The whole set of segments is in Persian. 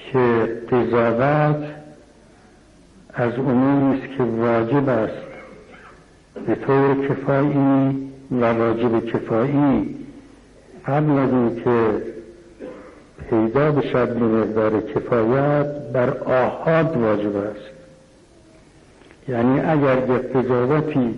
که قضاوت از اموری است که واجب است به طور کفایی و واجب کفایی قبل از این که پیدا بشد به مقدار کفایت بر آحاد واجب است. یعنی اگر به قضاوتی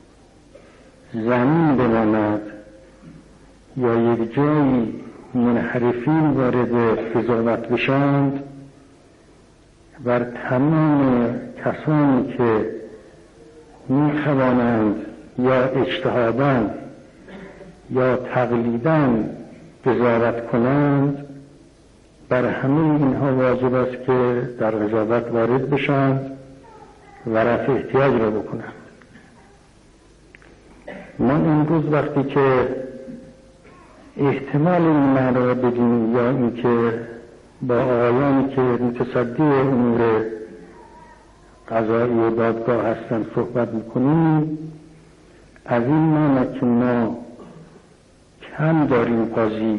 زمین بماند یا یک جایی منحرفین وارد قضاوت بشند، بر تمام کسانی که می‌توانند یا اجتهاداً یا تقلیداً قضاوت کنند، بر همه اینها واجب است که در قضاوت وارد بشند و رفع احتیاج را بکنند. ما امروز وقتی که احتمال این معنی را بدیم یا اینکه با آقایانی که متصدی امور قضایی و دادگاه هستند صحبت میکنیم، از این معنی که ما کم داریم قاضی،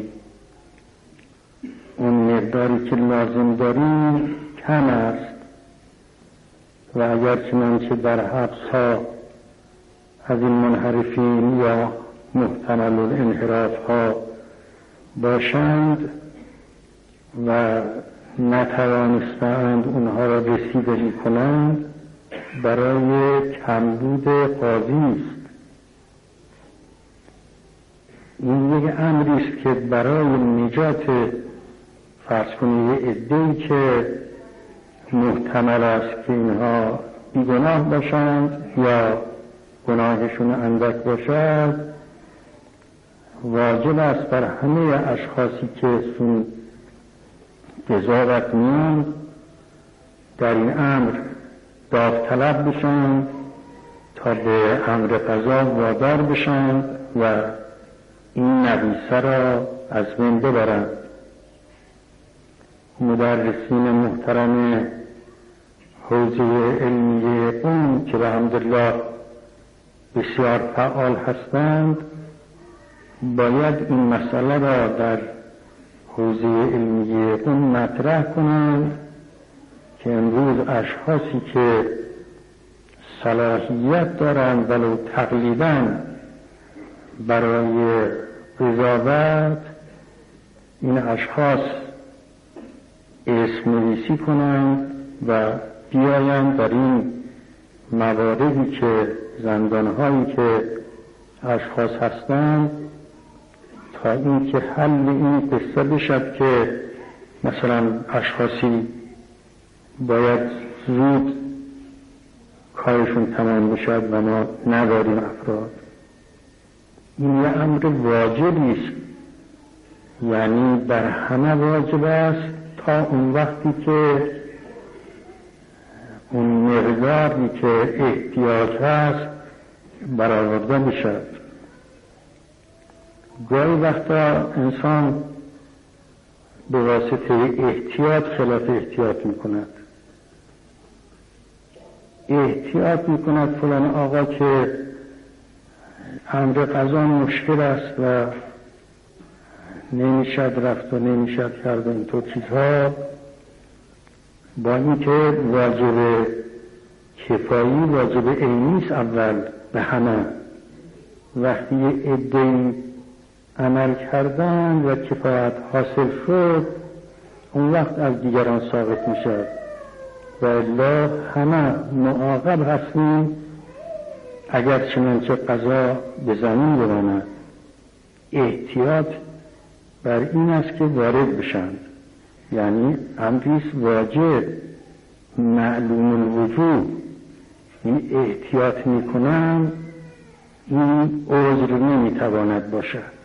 اون مقداری که لازم داریم کم است و اگر چنانچه در حبس ها از این منحرفین یا محتمل الانحراف ها باشند و نتوانستند اونها را رسیدگی کنند، برای کمبود قاضی است. این یک امری است که برای نجات فرض کنید عده‌ای که محتمل است که اینها بیگناه باشند یا گناهشون اندک باشد، واجب است بر همه اشخاصی که سون قضاوت میان در این امر داوطلب بشند تا به امر قضا وادار بشند و این نویسه را از بین ببرند. مدرسین محترم حوزه علمیه قم که الحمدلله بسیار فعال هستند، باید این مسئله را در حوزه علمیه قم مطرح کنند که امروز اشخاصی که صلاحیت دارند ولو تقلیداً برای قضاوت، این اشخاص اسم نویسی کنند و بیایند در این مواردی که زندانهایی که اشخاص هستند تا این که حل این قصه بشد که مثلا اشخاصی باید زود کارشون تمام بشد و ما نداریم افراد. این یه امر واجبی است، یعنی بر همه واجب است تا اون وقتی که اون مقداری که احتیاج هست برآورده بشد. گاهی وقتا انسان به واسطه احتیاط خلاف احتیاط میکند. احتیاط میکند فلان آقا که امر قضا مشکل است و نمیشد رفت و نمیشد کرد اینطور چیزها، با اینکه واجب کفایی واجب عینی است اول به همه. وقتی یه عده‌ای عمل کردند و کفایت حاصل شد، اون وقت از دیگران ثابت میشد و الا همه معاقب هستیم اگر چنانچه قضا به زمین بماند. احتیاط بر این است که وارد بشند، یعنی امریست واجب معلوم الوجوب. این احتیاط میکنن، این عذر نمیتواند باشد.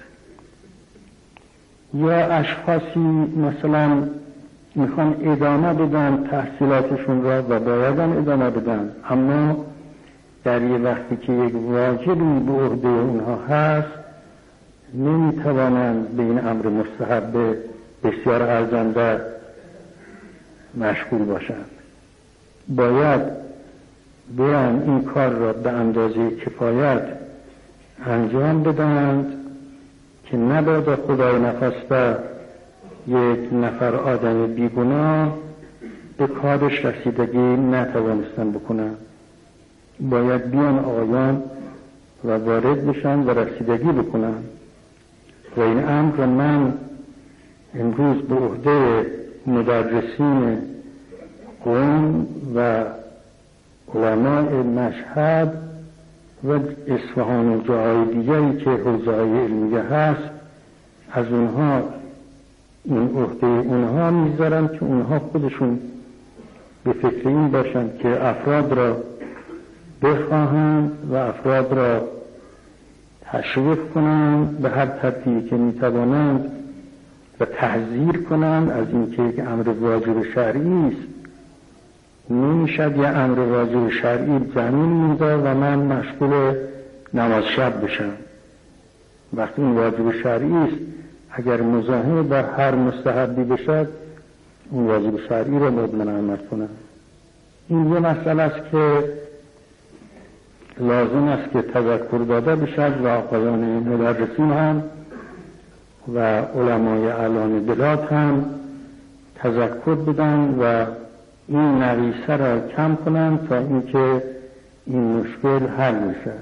یا اشخاصی مثلا میخوان ادامه بدن تحصیلاتشون را و بایدن ادامه بدن، اما در یه وقتی که یک واجبی به عهده اونها هست نمیتوانند به این امر مستحب بسیار ارزنده مشغول باشند. باید بیان این کار را به اندازه کفایت انجام بدهند که نباید خدای نخواسته یک نفر آدم بیگناه به کارش رسیدگی نتوانستن بکنن. باید بیان آقایان و وارد بشن و رسیدگی بکنن. و این امر من امروز به عهده مدرسین قم و علماء مشهد و اصفهان و جاهای دیگری که حوزه‌های علمیه هست از اونها این عهده اونها میذارم که اونها خودشون به فکر این باشن که افراد را بخواهند و افراد را تشویق کنند به هر ترتیبی که میتوانند و تحذیر کنند از اینکه یک امر واجب شرعی است. نمیشد یه امر واجب شرعی زمین میذار و من مشغول نماز شب بشم. وقتی این واجب شرعی است، اگر مزاحم بر هر مستحبی بشد اون واجب شرعی را باید من عمل کنم. این یه مسئله است که لازم است که تذکر داده بشد و آقایان مدرسین هم و علمای اعلان بلاد هم تذکر بدن و این نقیصه را کم کنن تا اینکه این مشکل حل میشه.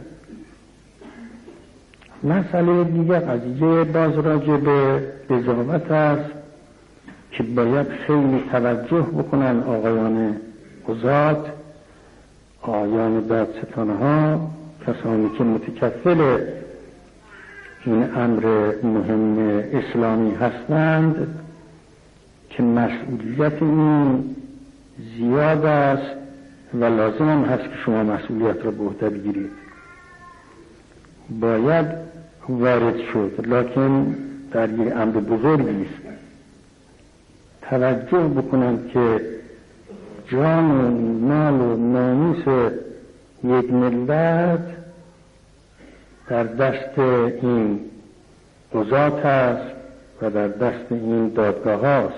مسئله دیگه قضیه باز راجع به قضاوت است که باید خیلی توجه بکنن آقایان قضات، آقایان دادستانها، کسانی که متکفل این امر مهم اسلامی هستند که مسئولیت این زیاد است و لازم هم هست که شما مسئولیت را به عهده بگیرید. باید وارد شد، لکن در یک امر بزرگی است. توجه بکنند که جان و مال و ناموس یک ملت در دست این قضات است و در دست این دادگاه است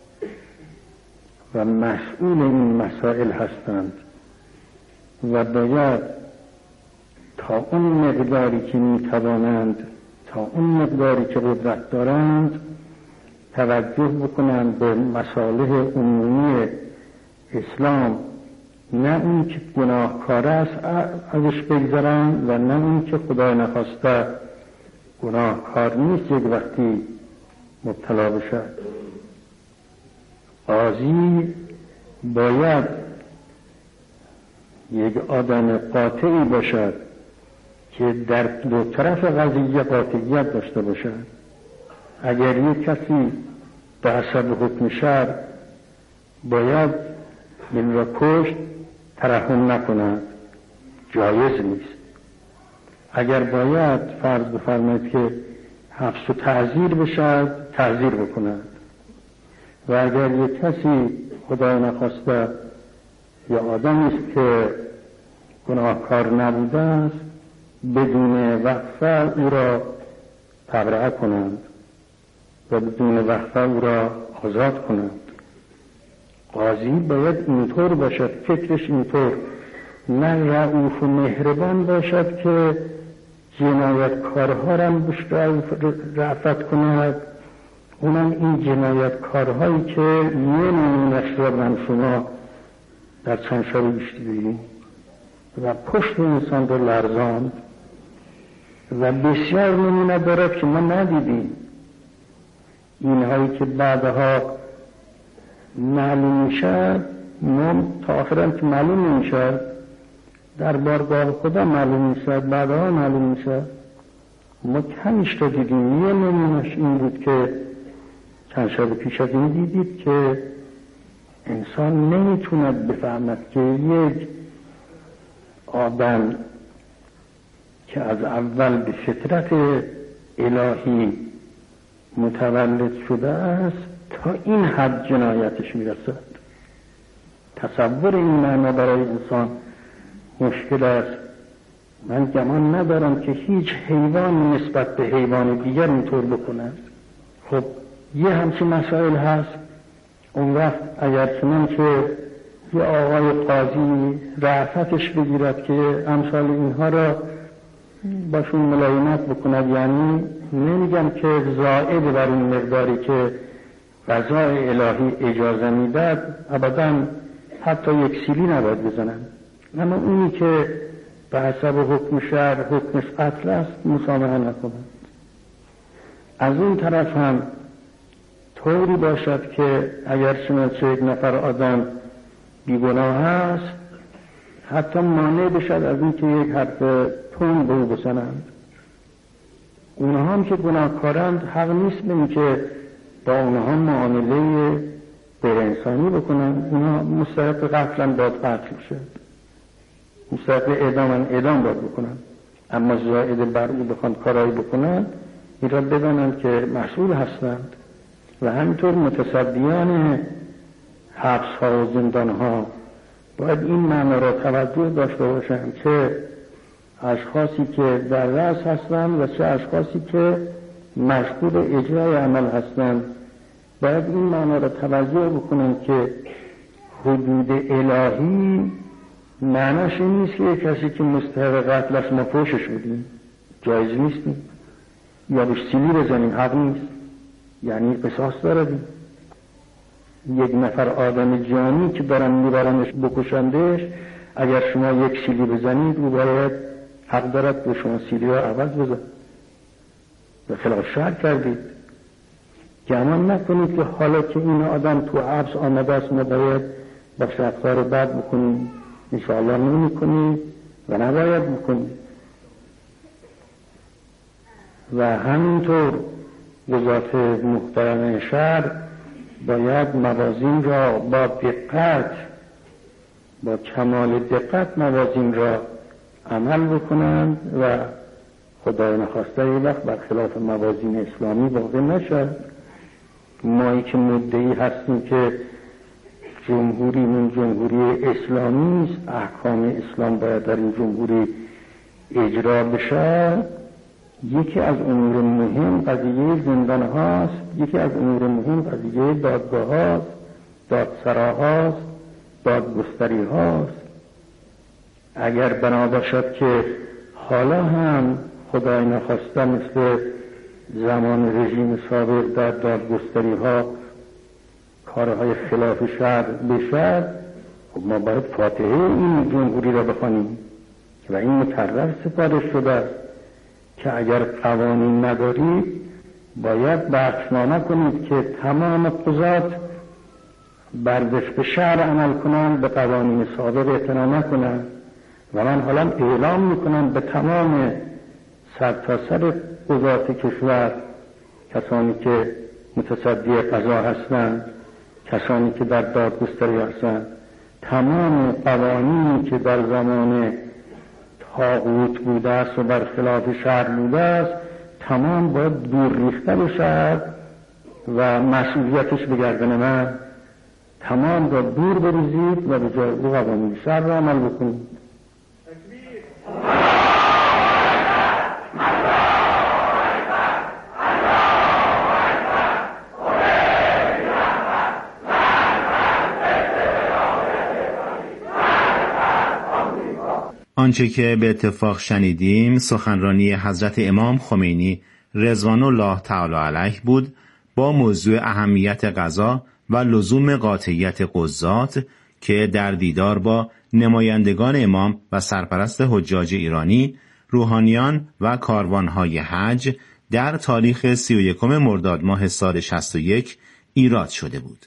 و مسئول این مسائل هستند و باید تا اون مقداری که میتوانند، تا اون مقداری که قدرت دارند توجه بکنند به مصالح عمومی اسلام، نه اون که گناهکار است ازش بگذرن و نه اون که خدای نخواسته گناهکار نیست یک وقتی مبتلا بشد. قاضی باید یک آدم قاطعی باشد که در دو طرف قضیه قاطعیت داشته باشد. اگر یک کسی به حسب حکم شرع باید دل را کشت، ترحم نکند، جایز نیست. اگر باید فرض بفرمایید که حبس و تعزیر بشد، تعزیر بکند. و اگر یک کسی خدای نخواسته یا آدمی است که گناهکار نبوده است، بدون وقفه او را تبرئه کنند و بدون وقفه او را آزاد کنند. قاضی باید اینطور باشد، فکرش اینطور، نه رئوف و مهربان باشد که جنایتکارها را رأفت کند. اونم این جنایتکارهایی که یه نمونش را من شما در چند شب بیشتیدیم و پشت انسان را لرزاند و بسیار نمونه دارد که ما ندیدیم. اینهایی که بعدها معلوم میشد، تا آخرم که معلوم نمیشد، در بارگاه خدا معلوم میشد، بعدها معلوم میشد. ما کمیش را دیدیم. یه نمونش این بود که چند شب پیش از این دیدید که انسان نمیتوند بفهمد که یک آدم که از اول به فطرت الهی متولد شده است تا این حد جنایتش میرسد. تصور این معنا برای انسان مشکل است. من گمان ندارم که هیچ حیوان نسبت به حیوان دیگر اینطور بکند. خب یه همچین مسائل هست. اون وقت اگر چنان که یه آقای قاضی رأفتش بگیرد که امثال اینها را باشون ملایمت بکند، یعنی نمیگم که زائد بر این مقداری که قضای الهی اجازه میداد ابدا حتی یک سیلی نباید بزنن، اما اونی که به حسب حکم شرع حکمش قتل است مسامحه نکنند. از اون طرف هم طوری باشد که اگر چنانچه یک نفر آدم بیگناه هست حتی مانع بشد از این که یک حرف تند به او بزنند. اونها هم که گناهکارند حق نیست به این که با اونها معامله غیر انسانی بکنن. اونها مستحق قتلن باید قتل شد، مستحق اعدام باید بکنن، اما زائد بر او بخوان کارایی بکنن این را بدانند که مسئول هستند. و همینطور متصدیان حبس ها و زندان ها باید این معنی را توجه داشته باشند که اشخاصی که در رأس هستند و چه اشخاصی که مشغول اجرای عمل هستند باید این معنی را توجه بکنند که حدود الهی معنیش این نیست که کسی که مستحق قتل است ما فوشش بدیم، جایز نیستیم، یا بهش سیلی بزنیم، حق نیست، یعنی قصاص داریم. یک نفر آدم جانی که دارن میبرنش بکشندش، اگر شما یک سیلی بزنید او باید حق دارد به شما سیلی را عوض بزن. به خلاف شرع کردید. گمان نکنید که حالا که این آدم تو حبس آمده است ما باید با رفتار بد بکنیم. انشاءالله نمی کنید و نباید بکنید. و همینطور وزارت محترم شهر باید موازین را با دقت، با کمال دقت موازین را عمل بکنند و خدای نخواسته یک وقت برخلاف موازین اسلامی واقع نشد. مایی که مدعی هستیم که جمهوریمون جمهوری اسلامی است، احکام اسلام باید در این جمهوری اجرا بشه، یکی از امور مهم قضیه زندان هاست، یکی از امور مهم قضیه دادگاه هاست، دادسرا هاست، دادگستری هاست. اگر بنا باشد که حالا هم خدای نخواسته مثل زمان رژیم سابق در دادگستری ها کارهای خلاف شرع بشد، خب ما باید فاتحه این جمهوری را بخوانیم و این مکرر سپارش شده است که اگر قوانین ندارید باید بخشنامه کنید که تمام قضات بردش به شرع عمل کنند، به قوانین سابق اعتنا نکنند. و من حالا اعلام میکنم به تمام سرتاسر قضات کشور، کسانی که متصدی قضا هستند، کسانی که در دادگستری هستند، تمام قوانینی که در زمان طاغوت بوده است و بر خلاف شرع بوده است تمام باید دور ریخته بشد و مسئولیتش به گردن من. تمام را دور بریزید و به جای او قوانین شرع را عمل بکنید. آنچه که به اتفاق شنیدیم سخنرانی حضرت امام خمینی رضوان الله تعالی علیه بود با موضوع اهمیت قضا و لزوم قاطعیت قضات که در دیدار با نمایندگان امام و سرپرست حجاج ایرانی، روحانیان و کاروانهای حج در تاریخ 31 مرداد ماه سال 61 ایراد شده بود.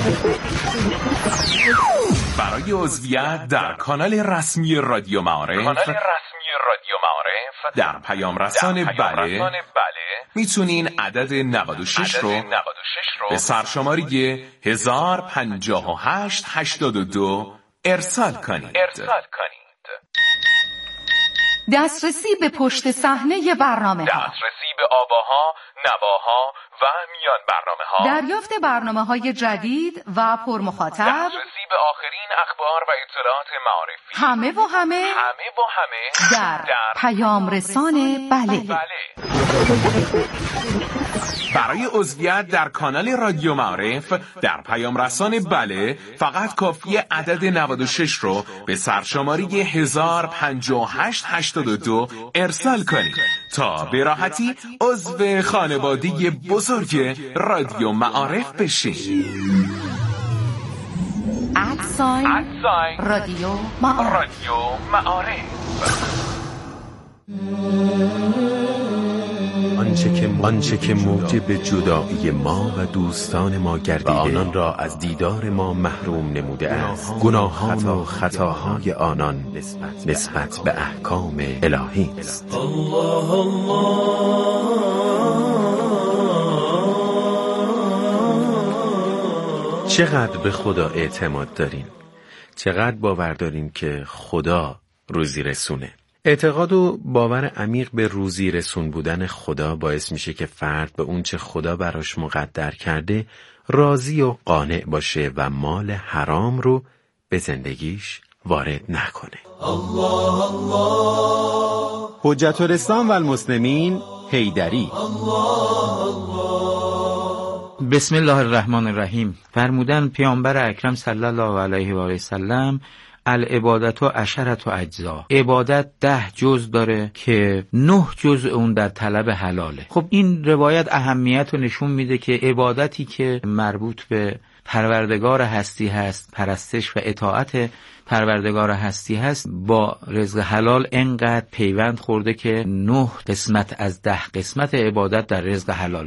برای عضویت در کانال رسمی رادیو معارف در پیام رسان بله میتونین عدد 96 رو به سرشماری 105882 ارسال کنید. دسترسی به پشت صحنه برنامه ها، دسترسی به آواها، نواها و میان برنامه ها، دریافت برنامه های جدید و پرمخاطب، دسترسی به آخرین اخبار و اطلاعات معرفی، همه در پیام رسان بله. برای عضویت در کانال رادیو معارف در پیام رسان بله فقط کافی عدد 96 رو به سرشماری 105882 ارسال کنید تا به راحتی عضو خانواده بزرگ رادیو معارف بشید. رادیو معارف. آنچه که موجب جدایی ما و دوستان ما گردیده و آنان را از دیدار ما محروم نموده است، گناهان و خطاهای آنان نسبت به احکام الهی است. چقدر به خدا اعتماد دارین؟ چقدر باور دارین که خدا روزی رسونه؟ اعتقاد و باور عمیق به روزی رسون بودن خدا باعث میشه که فرد به اون چه خدا براش مقدر کرده راضی و قانع باشه و مال حرام رو به زندگیش وارد نکنه. الله الله. حجت الاسلام و المسلمین حیدری. بسم الله الرحمن الرحیم. فرمودن پیامبر اکرم صلی الله علیه و آله وسلم العبادت و عشرت و اجزا، عبادت 10 جز داره که 9 جز اون در طلب حلاله. خب این روایت اهمیت رو نشون میده که عبادتی که مربوط به پروردگار هستی هست، پرستش و اطاعت پروردگار هستی هست، با رزق حلال انقدر پیوند خورده که 9 قسمت از 10 قسمت عبادت در رزق حلاله.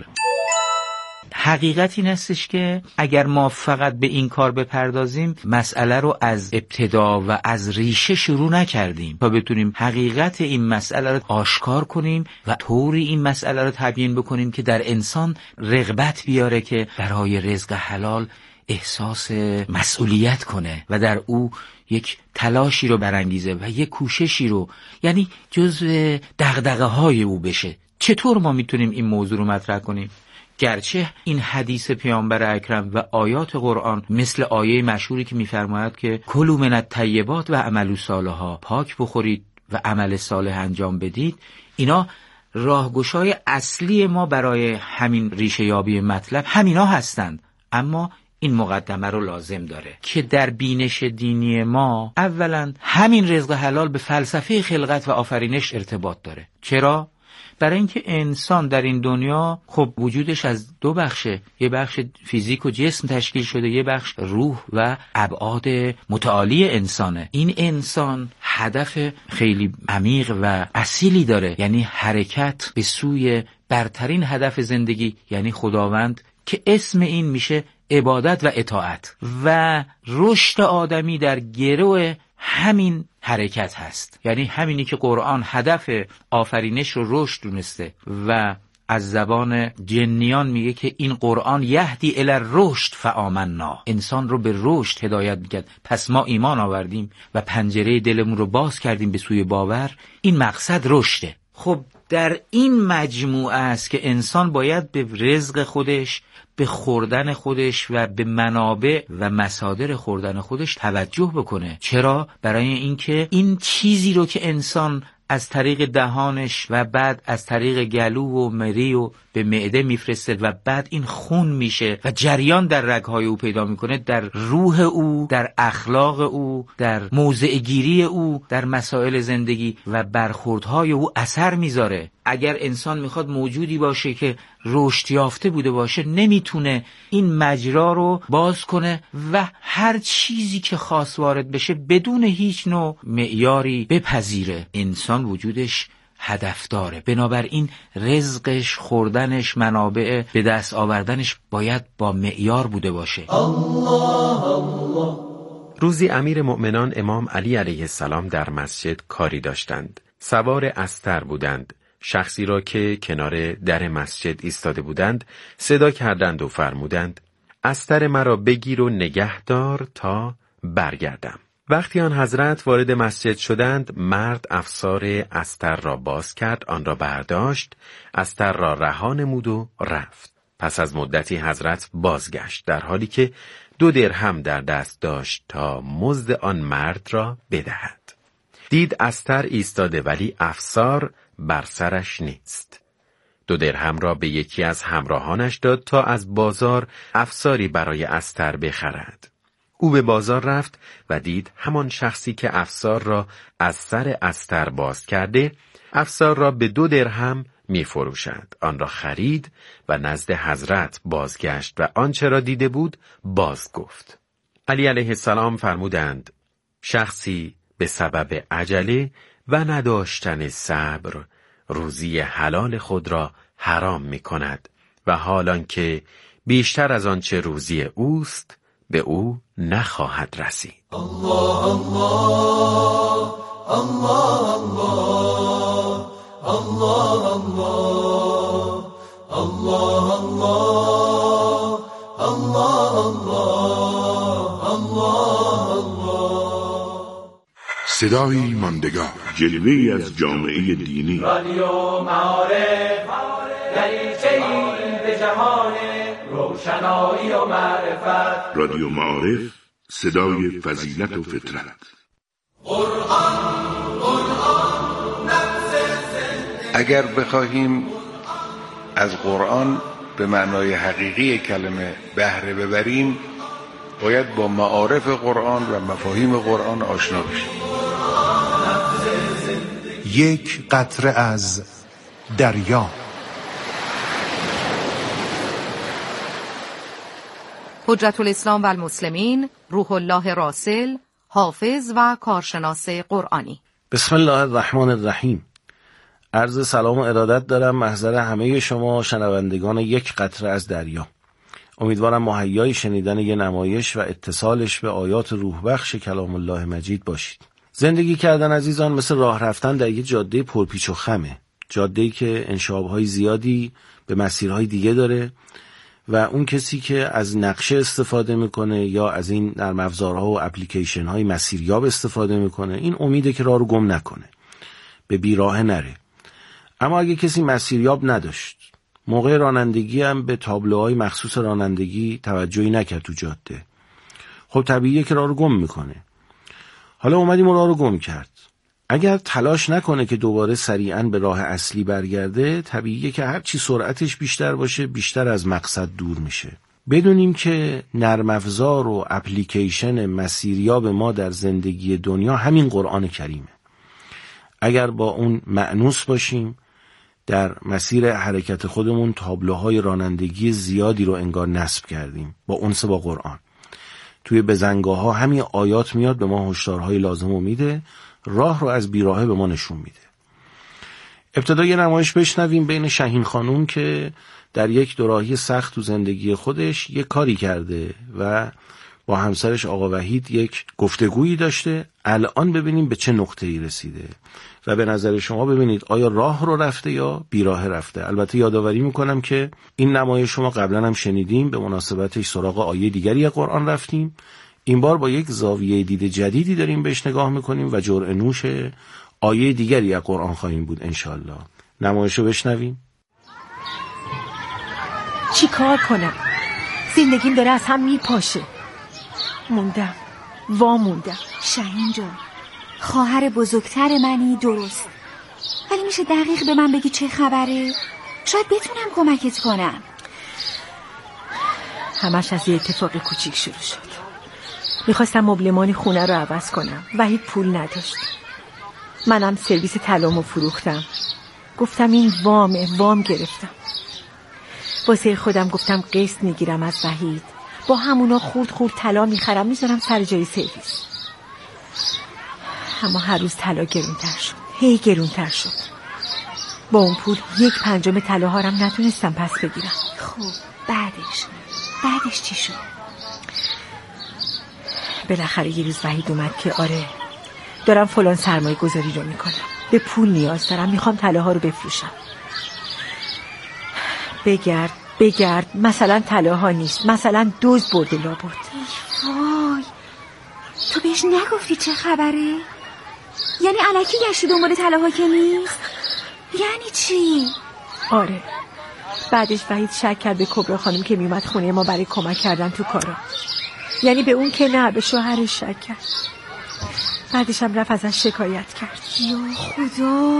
حقیقت این هستش که اگر ما فقط به این کار بپردازیم، مسئله رو از ابتدا و از ریشه شروع نکردیم تا بتونیم حقیقت این مسئله رو آشکار کنیم و طوری این مسئله رو تبیین بکنیم که در انسان رغبت بیاره که برای رزق حلال احساس مسئولیت کنه و در او یک تلاشی رو برانگیزه و یک کوششی رو، یعنی جزء دغدغه‌های او بشه. چطور ما میتونیم این موضوع رو مطرح کنیم؟ گرچه این حدیث پیامبر اکرم و آیات قرآن مثل آیه مشهوری که می‌فرماید که کلوا من الطیبات و اعملوا صالحا، پاک بخورید و عمل صالح انجام بدید، اینا راهگشای اصلی ما برای همین ریشه یابی مطلب همینا هستند. اما این مقدمه رو لازم داره که در بینش دینی ما اولا همین رزق حلال به فلسفه خلقت و آفرینش ارتباط داره. چرا؟ برای اینکه انسان در این دنیا خب وجودش از 2 بخشه، یه بخش فیزیک و جسم تشکیل شده، یه بخش روح و ابعاد متعالی انسانه. این انسان هدف خیلی عمیق و اصیلی داره، یعنی حرکت به سوی برترین هدف زندگی، یعنی خداوند، که اسم این میشه عبادت و اطاعت. و رشد آدمی در گرو همین حرکت هست، یعنی همینی که قرآن هدف آفرینش رو رشد دونسته و از زبان جنیان میگه که این قرآن یهدی الی الرشد فآمنا، انسان رو به رشد هدایت میکرد، پس ما ایمان آوردیم و پنجره دلمون رو باز کردیم به سوی باور. این مقصد رشده. خب در این مجموعه است که انسان باید به رزق خودش، به خوردن خودش و به منابع و مصادر خوردن خودش توجه بکنه. چرا؟ برای اینکه این چیزی رو که انسان از طریق دهانش و بعد از طریق گلو و مری و به معده میفرسته و بعد این خون میشه و جریان در رگهای او پیدا میکنه، در روح او، در اخلاق او، در موضع گیری او، در مسائل زندگی و برخوردهای او اثر میذاره. اگر انسان میخواد موجودی باشه که رشد یافته بوده باشه، نمیتونه این مجرا رو باز کنه و هر چیزی که خواست وارد بشه بدون هیچ نوع معیاری بپذیره. انسان وجودش هدف داره. بنابراین رزقش، خوردنش، منابع به دست آوردنش باید با معیار بوده باشه. روزی امیر مؤمنان امام علی علیه السلام در مسجد کاری داشتند. سوار استر بودند. شخصی را که کنار در مسجد ایستاده بودند صدا کردند و فرمودند استر مرا بگیر و نگه دار تا برگردم. وقتی آن حضرت وارد مسجد شدند، مرد افسار استر را باز کرد، آن را برداشت، استر را رها نمود و رفت. پس از مدتی حضرت بازگشت در حالی که 2 درهم در دست داشت تا مزد آن مرد را بدهد. دید استر ایستاده ولی افسار بر سرش نیست. 2 درهم را به یکی از همراهانش داد تا از بازار افساری برای استر بخرد. او به بازار رفت و دید همان شخصی که افسار را از سر استر باز کرده، افسار را به 2 درهم می فروشد. آن را خرید و نزد حضرت بازگشت و آنچه را دیده بود باز گفت. علی علیه السلام فرمودند شخصی به سبب عجله و نداشتن صبر روزی حلال خود را حرام می کند و حالان که بیشتر از آنچه روزی اوست به او نخواهد رسید. الله الله الله الله الله الله الله الله الله الله. صدایی ماندگار، جلوه‌ای از جامعه دینی. رادیو معارف، دریچه‌ای به جهان روشنایی و معرفت. رادیو معارف، صدای فضیلت و فطرت. اگر بخواهیم از قرآن به معنای حقیقی کلمه بهره ببریم، باید با معارف قرآن و مفاهیم قرآن آشنا بشیم. یک قطره از دریا. حجت الاسلام و المسلمین روح الله راسل، حافظ و کارشناس قرآنی. بسم الله الرحمن الرحیم. عرض سلام و ارادت دارم محضر همه شما شنوندگان یک قطره از دریا. امیدوارم مهیای شنیدن یه نمایش و اتصالش به آیات روح بخش کلام الله مجید باشید. زندگی کردن عزیزان مثل راه رفتن در یه جاده پرپیچ و خمه. جاده‌ای که انشاب‌های زیادی به مسیرهای دیگه داره و اون کسی که از نقشه استفاده میکنه یا از این نرم افزارها و اپلیکیشن‌های مسیریاب استفاده میکنه، این امیده که راه رو گم نکنه، به بیراه نره. اما اگه کسی مسیریاب نداشت، موقع رانندگی هم به تابلوهای مخصوص رانندگی توجهی نکرد تو جاده، خب طبیعیه که راه رو گم میکنه. حالا اومدیم راه رو گم کرد. اگر تلاش نکنه که دوباره سریعاً به راه اصلی برگرده، طبیعیه که هرچی سرعتش بیشتر باشه بیشتر از مقصد دور میشه. بدونیم که نرم افزار و اپلیکیشن مسیریاب ما در زندگی دنیا همین قرآن کریمه. اگر با اون مأنوس باشیم، در مسیر حرکت خودمون تابلوهای رانندگی زیادی رو انگار نصب کردیم با انس با قرآن. توی بزنگاه‌ها همین آیات میاد به ما هشدارهای لازم رو میده، راه رو از بیراهه به ما نشون میده. ابتدا یه نمایش بشنویم بین شهین خانوم که در یک دوراهی سخت تو زندگی خودش یک کاری کرده و با همسرش آقا وحید یک گفتگویی داشته. الان ببینیم به چه نقطه‌ای رسیده و به نظر شما ببینید آیا راه رو رفته یا بیراه رفته. البته یادآوری میکنم که این نمایش شما قبلا هم شنیدیم، به مناسبتش سراغ آیه دیگری از قرآن رفتیم. این بار با یک زاویه دید جدیدی داریم بهش نگاه میکنیم و جرعه نوش آیه دیگری از قرآن خواهیم بود انشالله. نمایشو بشنویم. چی کار کنم؟ زندگیم داره از هم میپاشه. موندم. شهین جان، خواهر بزرگتر منی درست، ولی میشه دقیق به من بگی چه خبره؟ شاید بتونم کمکت کنم. همش از یه اتفاق کوچیک شروع شد. میخواستم مبلمان خونه رو عوض کنم، وحید پول نداشت. منم سرویس طلامو فروختم. گفتم این وام گرفتم. واسه خودم گفتم قسط میگیرم از وحید، با همونا خورد طلا میخرم میذارم سر جای سرویس. اما هر روز طلا گرونتر شد، هی گرونتر شد. با اون پول 1/5 طلاها رو نتونستم پس بگیرم. خب بعدش چی شد؟ بالاخره یه روز وحید اومد که آره دارم فلان سرمایه گذاری رو میکنم، به پول نیاز دارم، میخوام طلاها رو بفروشم. بگرد مثلا طلاها نیست، مثلا دزد برده لابد. وای تو بهش نگفتی چه خبره؟ یعنی الکی گشتی دنبال طلاها که نیست؟ یعنی چی؟ آره بعدش وحید شک کرد به کبرا خانم که میومد خونه ما برای کمک کردن تو کارا. یعنی به اون که نه، به شوهرش شک کرد. بعدش هم رفت ازش شکایت کرد. یا خدا،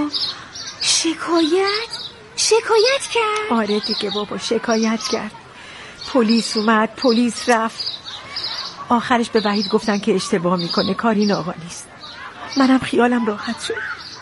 شکایت کرد؟ آره دیگه بابا شکایت کرد. پلیس اومد، پلیس رفت. آخرش به وحید گفتن که اشتباه میکنه، کاری ناقا نیست. منم خیالم راحت شد.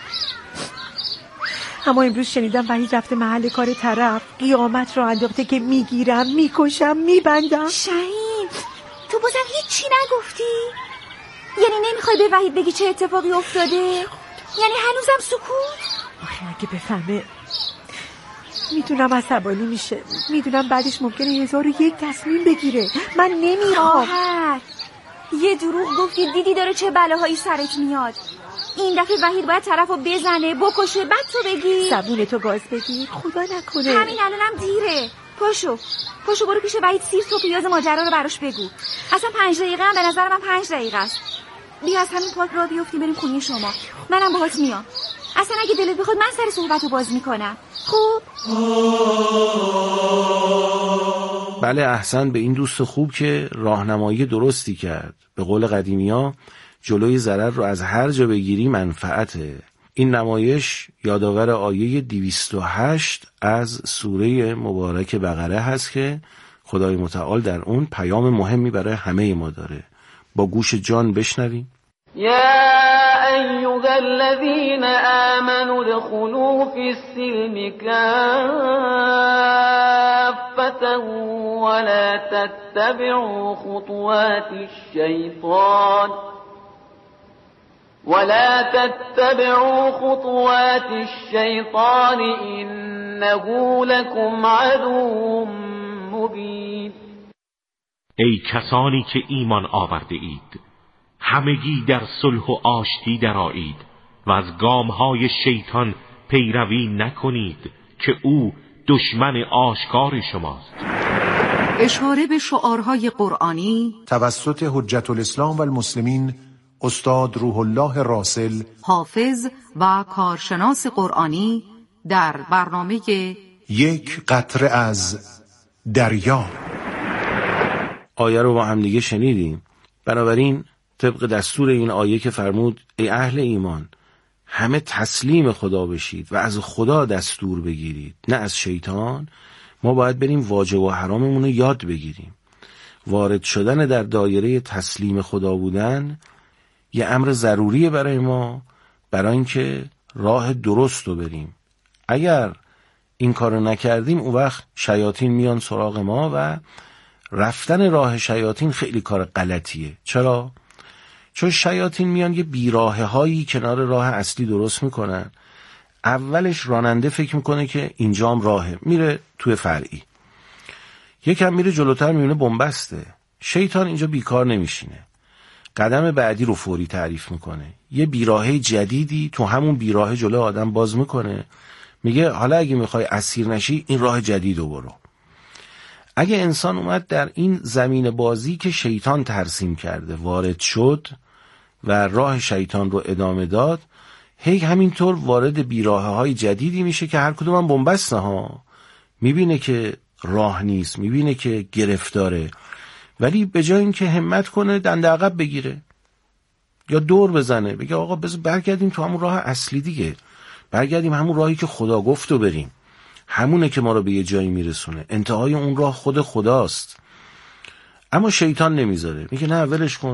اما امروز شنیدم وحید رفته محل کار طرف، قیامت را انداخته که میگیرم، میکشم، میبندم. شهین تو بازم هیچی نگفتی؟ یعنی نمیخوای به وحید بگی چه اتفاقی افتاده؟ یعنی هنوزم سکوت؟ آخه اگه بفهمه میدونم عصبانی میشه، میدونم بعدش ممکنه 1001 تصمیم بگیره. من نمیخوام. یه دروغ گفتی، دیدی داره چه بلاهایی سرت میاد. این دفعه وحید باید طرفو بزنه، بکشه، بعد تو بگی زبونتو گاز بگیر، خدا نکنه. همین الانم دیره. پاشو برو پیش وحید سیر تو پیاز ماجرا رو براش بگو. اصلا 5 دقیقه هم به نظر من 5 دقیقه است. بیا از همین پارک راه بیفتیم بریم خونه شما، منم باهات میام. اصلا اگه دلت بخواد من سر صحبتو باز میکنم. خوب؟ بله احسن به این دوست خوب که راهنمایی درستی کرد. به قول قدیمی‌ها جلوی ضرر رو از هر جا بگیری منفعته. این نمایش یادآور آیه 208 از سوره مبارک بقره هست که خدای متعال در اون پیام مهمی برای همه ما داره. با گوش جان بشنویم. یا ایها الذین آمنوا ادخلوا فی السلم کافة ولا تتبعوا خطوات الشیطان انه لکم عدو مبین. ای کسانی که ایمان آورده اید، همگی در صلح و آشتی درآیید و از گامهای شیطان پیروی نکنید که او دشمن آشکار شماست. اشاره به شعارهای قرآنی توسط حجت الاسلام و المسلمین استاد روح الله راسل، حافظ و کارشناس قرآنی در برنامه 1 قطره از دریا. آیه رو با هم دیگه شنیدیم. بنابراین طبق دستور این آیه که فرمود ای اهل ایمان همه تسلیم خدا بشید و از خدا دستور بگیرید نه از شیطان، ما باید بریم واجب و حراممون رو یاد بگیریم. وارد شدن در دایره تسلیم خدا بودن یه امر ضروریه برای ما، برای اینکه راه درست رو بریم. اگر این کارو نکردیم اون وقت شیاطین میان سراغ ما و رفتن راه شیاطین خیلی کار غلطیه. چرا؟ چون شیاطین میان یه بیراهه هایی کنار راه اصلی درست میکنن. اولش راننده فکر میکنه که اینجام راهه، میره توی فرعی، یکم میره جلوتر میبینه بنبسته. شیطان اینجا بیکار نمیشینه، قدم بعدی رو فوری تعریف میکنه، یه بیراهه جدیدی تو همون بیراهه جلو آدم باز میکنه، میگه حالا اگه میخوای اسیر نشی این راه جدید رو برو. اگه انسان اومد در این زمین بازی که شیطان ترسیم کرده وارد شد و راه شیطان رو ادامه داد، هی همینطور وارد بیراهه های جدیدی میشه که هر کدوم هم بنبسته ها، میبینه که راه نیست، میبینه که گرفتاره، ولی به جای اینکه همت کنه دنده عقب بگیره یا دور بزنه بگه آقا بذار برگردیم تو همون راه اصلی دیگه، برگردیم همون راهی که خدا گفت و بریم، همونه که ما رو به یه جایی میرسونه، انتهای اون راه خود خداست. اما شیطان نمیذاره، میگه نه ولش کن،